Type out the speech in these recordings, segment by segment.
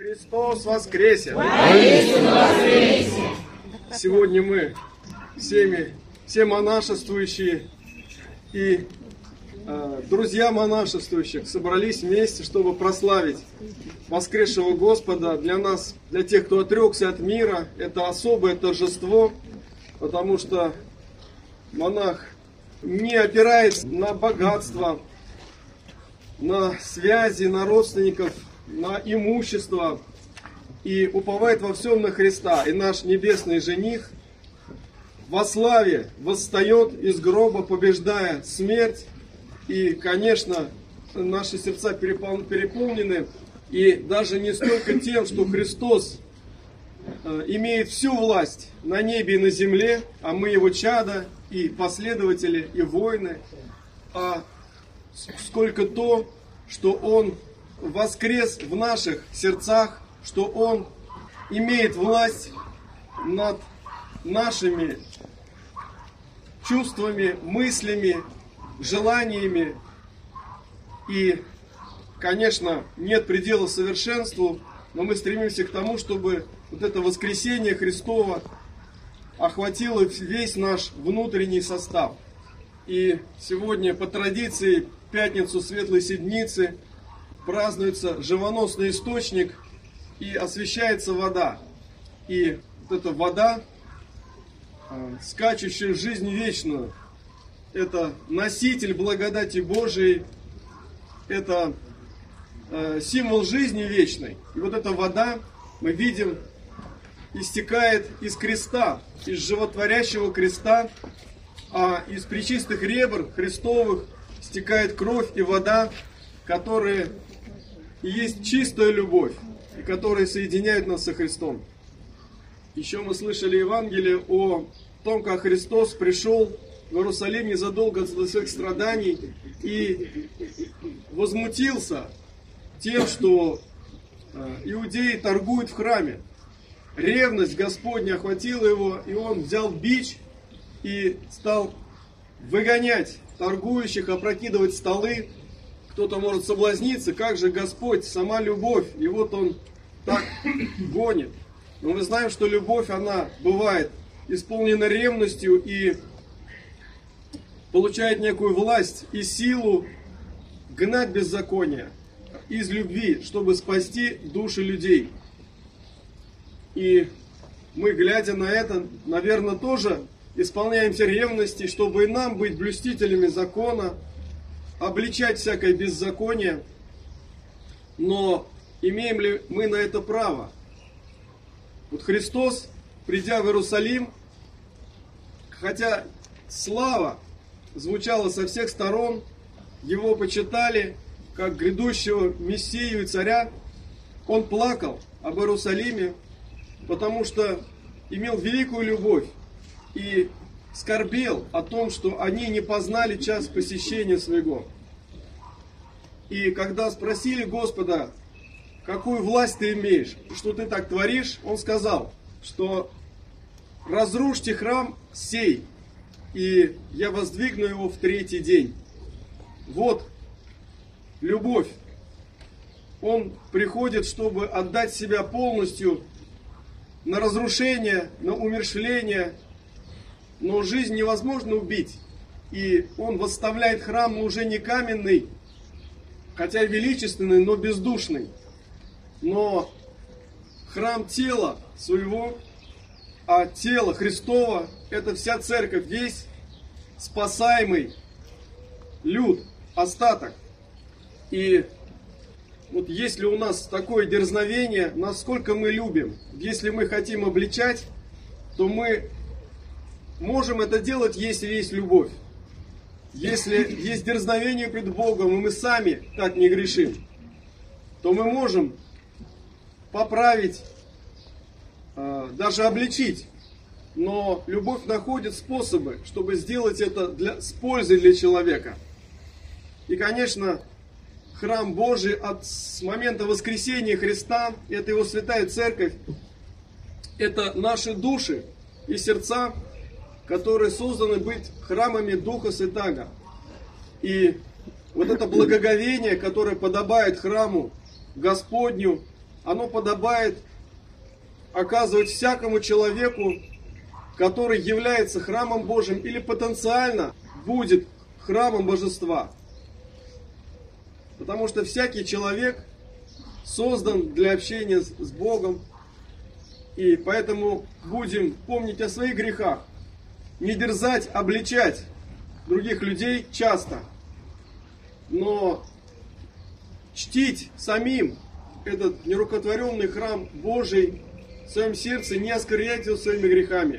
Христос воскресе! Воистину воскресе! Сегодня мы все монашествующие и друзья монашествующих собрались вместе, чтобы прославить воскресшего Господа. Для нас, для тех, кто отрекся от мира, это особое торжество, потому что монах не опирается на богатство, на связи, на родственников, на имущество и уповает во всем на Христа. И наш небесный жених во славе восстает из гроба, побеждая смерть. И, конечно, наши сердца переполнены, и даже не столько тем, что Христос имеет всю власть на небе и на земле, а мы Его чада, и последователи, и воины, а сколько то, что Он воскрес в наших сердцах, что Он имеет власть над нашими чувствами, мыслями, желаниями. И, конечно, нет предела совершенству, но мы стремимся к тому, чтобы вот это воскресение Христово охватило весь наш внутренний состав. И сегодня по традиции в пятницу Светлой Седмицы празднуется живоносный источник и освящается вода. И вот эта вода, скачущая в жизнь вечную, это носитель благодати Божией, это символ жизни вечной. И вот эта вода, мы видим, истекает из креста, из животворящего креста, а из пречистых ребр Христовых стекает кровь и вода, которые есть чистая любовь, и которые соединяют нас со Христом. Еще мы слышали Евангелие о том, как Христос пришел в Иерусалим незадолго до своих страданий и возмутился тем, что иудеи торгуют в храме. Ревность Господня охватила его, и он взял бич и стал выгонять торгующих, опрокидывать столы. Кто-то может соблазниться, как же Господь, сама любовь, и вот Он так гонит. Но мы знаем, что любовь, она бывает исполнена ревностью и получает некую власть и силу гнать беззаконие из любви, чтобы спасти души людей. И мы, глядя на это, наверное, тоже исполняемся ревности, чтобы и нам быть блюстителями закона, обличать всякое беззаконие. Но имеем ли мы на это право? Вот Христос, придя в Иерусалим, хотя слава звучала со всех сторон, Его почитали как грядущего Мессию и Царя, Он плакал об Иерусалиме, потому что имел великую любовь и скорбел о том, что они не познали час посещения своего. И когда спросили Господа, какую власть ты имеешь, что ты так творишь, Он сказал, что разрушьте храм сей, и я воздвигну его в третий день. Вот любовь. Он приходит, чтобы отдать себя полностью на разрушение, на умерщвление. Но жизнь невозможно убить. И Он восставляет храм, но уже не каменный, хотя величественный, но бездушный. Но храм тела своего, а тело Христово — это вся церковь, весь спасаемый люд, остаток. И вот если у нас такое дерзновение, насколько мы любим, если мы хотим обличать, то мы можем это делать, если есть любовь. Если есть дерзновение пред Богом, и мы сами так не грешим, то мы можем поправить, даже обличить. Но любовь находит способы, чтобы сделать это с пользой для человека. И, конечно, храм Божий с момента воскресения Христа, это Его святая церковь, это наши души и сердца, которые созданы быть храмами Духа Святаго. И вот это благоговение, которое подобает храму Господню, оно подобает оказывать всякому человеку, который является храмом Божьим или потенциально будет храмом Божества. Потому что всякий человек создан для общения с Богом. И поэтому будем помнить о своих грехах. Не дерзать, обличать других людей часто. Но чтить самим этот нерукотворенный храм Божий в своем сердце, не осквернять его своими грехами.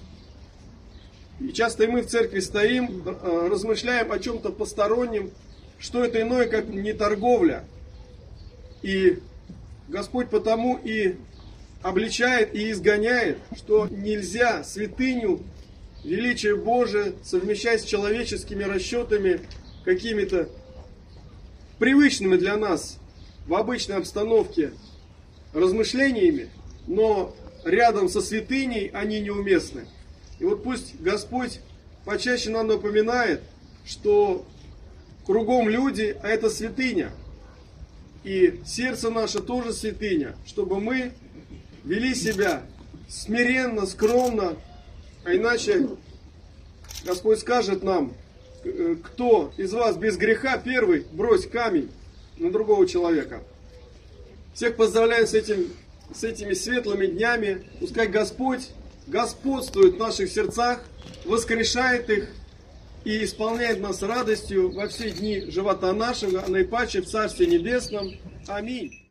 И часто и мы в церкви стоим, размышляем о чем-то постороннем, что это иное, как не торговля. И Господь потому и обличает и изгоняет, что нельзя святыню, величие Божие совмещать с человеческими расчетами, какими-то привычными для нас в обычной обстановке размышлениями, но рядом со святыней они неуместны. И вот пусть Господь почаще нам напоминает, что кругом люди, а это святыня. И сердце наше тоже святыня, чтобы мы вели себя смиренно, скромно, а иначе Господь скажет нам, кто из вас без греха первый брось камень на другого человека. Всех поздравляю с этими светлыми днями. Пускай Господь господствует в наших сердцах, воскрешает их и исполняет нас радостью во все дни живота нашего, а наипаче в Царстве Небесном. Аминь.